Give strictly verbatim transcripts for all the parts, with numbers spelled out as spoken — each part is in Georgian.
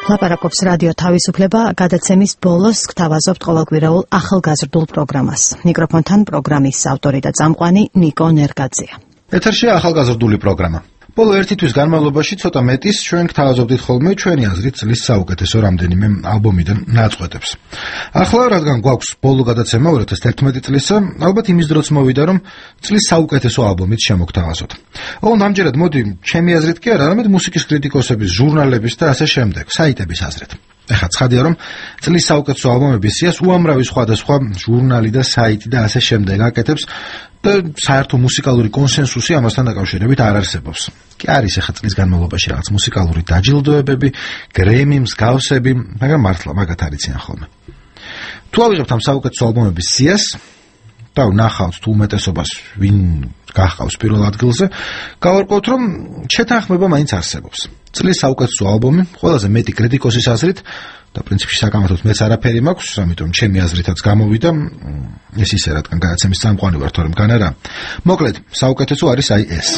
ლაპარაკობს რადიო თავისუფლება, გადაცემის ბოლოს გთავაზობთ ყოველკვირეულ ახალგაზრდულ პროგრამას. მიკროფონთან პროგრამის ავტორი და წამყვანი ნიკო ნერგაძეა. ეთერშია ახალგაზრდული პროგრამა. ბოლო ერთი თვის განმავლობაში ცოტა მეტის ჩვენ გთავაზობდით ხოლმე ჩვენი აზრით წლის საუკეთესო რამდენიმე ალბომიდან ნაწყვეტებს. ახლა რადგან გვაქვს ბოლო გადაცემა ორი ათას ერთმეტი წლისა, ალბათ იმის დროც მოვიდა, რომ წლის საუკეთესო ალბომით შემოგთავაზოთ. ოღონდ ამჯერად მოდი ჩემი აზრით კი არა, არამედ მუსიკის კრიტიკოსების, ჟურნალების და ასე შემდეგ, საიტების აზრით. ეხლა ცხადია, რომ წლის საუკეთესო ალბომების სიას უამრავი სხვადასხვა ჟურნალი და საიტი და ასე შემდეგ აკეთებს და საერთო მუსიკალური კონსენსუსი ამასთან დაკავშირებით არ არსებობს. კი არის ეხლა წლის განმავლობაში რაღაც მუსიკალური დაჯილდოებები, გრემი, მსგავსები, მაგრამ მართლა მაგათ არიციან ხოლმე. თუ ავიღებთ ამ საუკეთესო ალბომების სიას და ვნახავთ თუ უმეტესობას ვინ გახავს პირველ ადგილზე, გავარკვევთ, რომ შეთანხმება მაინც არსებობს. წლის საუკეთესო ალბომი ყველაზე მეტი კრიტიკოსის აზრით და პრინციპში საკამათოდ მეც არაფერი მაქვს, ამიტომ ჩემი აზრითაც გამოვიდა, ეს ისე რადგან გადაცემის წამყვანი ვარ, თორემ გან არა. მოკლედ, საუკეთესო არის აი ეს.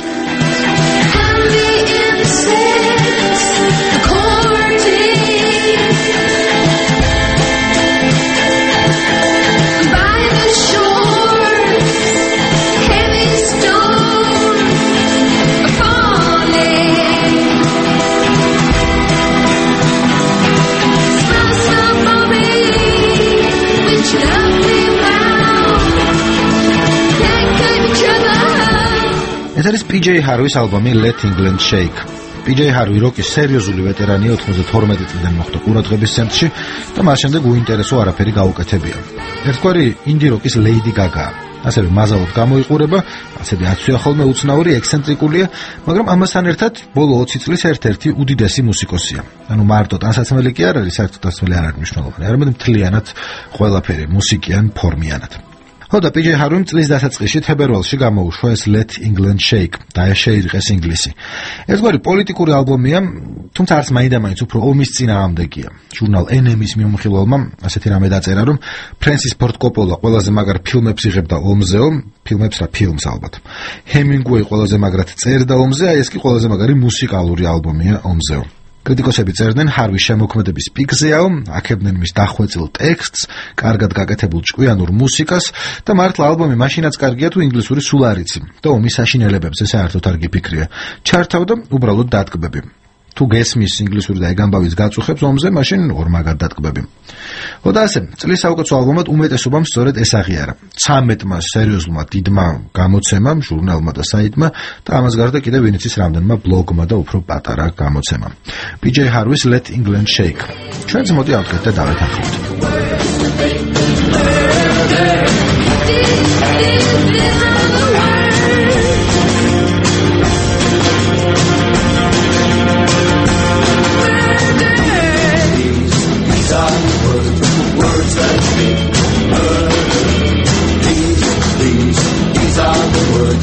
ეს არის პი ჯეი Harvey-ის ალბომი Let England Shake. პი ჯეი Harvey როკის სერიოზული ვეტერანია, ოცდათორმეტი წლიდან მოხვდა ყურადღების ცენტრში და მას შემდეგ უინტერესო არაფერი გაუკეთებია. ერთგვარი ინდი როკის Lady Gaga. ასევე მაზალოდ გამოიყურება, ასევე აცვია ხოლმე უცნაური, ექსცენტრიკულია, მაგრამ ამასთან ერთად ბოლო ოცი წლის ერთ-ერთი უდიდესი მუსიკოსია. ანუ მარტო ტანსაცმელი კი არ არის, საერთოდ ტანსაცმელი არ არის მნიშვნელოვანი, არამედ მთლიანად ყველაფერი მუსიკიან ფორმიანად. ხო და პი ჯეი Harvey წლის დასაწყისში თებერვალში გამოუშვა ეს Let England Shake და შეირყეს ინგლისი. ერთგვარი პოლიტიკური ალბომია, თუმცა არც მაინდა-მაინც უფრო ომის წინააღმდეგია. ჟურნალ N M-ის მიმოხილველმა ასეთი რამე დაწერა, რომ ფრენსის ფორდ კოპოლა ყველაზე მაგრ ფილმებს იღებდა ომზეო, ფილმებს რა ფილმს ალბათ. ჰემინგუეი ყველაზე მაგრად წერდა ომზე, აი ეს კი ყველაზე მაგარი მუსიკალური ალბომია ომზეო. კრიტიკოსები წერდნენ Harvey-ის შემოქმედების პიკზეაო, აქებდნენ მის დახვეწილ ტექსტს, კარგად გაკეთებულ ჭკვიანურ მუსიკას და მართლა ალბომი მაშინაც კარგია, თუ ინგლისური სულ არ იცი და ომის საშინელებებზე საერთოდ არ გიფიქრია. ჩართავდა უბრალოდ დატკბები. თუ გესმის ინგლისური და ეგ ამბავიც გაწუხებს ომზე, მაშინ ორმაგად დატკბები. ხო და ასე, წლის საუკეთესო ალბომად უმეტესობამ სწორედ ეს აღიარა. ცამეტმა სერიოზულმა დიდმა გამოცემამ, ჟურნალმა და საიტმა და ამას გარდა კიდევ ვინც ის რამდენმა ბლოგმა და უფრო პატარა გამოცემამ. პი ჯეი Harvey-ის Let England Shake. ჩვენც მოდი ავდგეთ და დავეთანხმოთ.